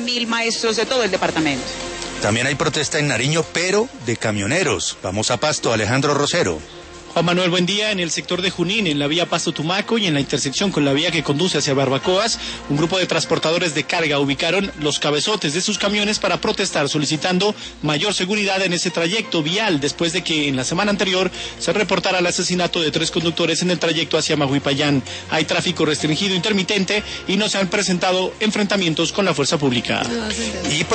1000 maestros de todo el departamento. También hay protesta en Nariño, pero de camioneros. Vamos a Pasto, Alejandro Rosero. Juan Manuel, buen día. En el sector de Junín, en la vía Pasto-Tumaco y en la intersección con la vía que conduce hacia Barbacoas, un grupo de transportadores de carga ubicaron los cabezotes de sus camiones para protestar, solicitando mayor seguridad en ese trayecto vial, después de que en la semana anterior se reportara el asesinato de 3 conductores en el trayecto hacia Mahuipayán. Hay tráfico restringido intermitente y no se han presentado enfrentamientos con la fuerza pública. Y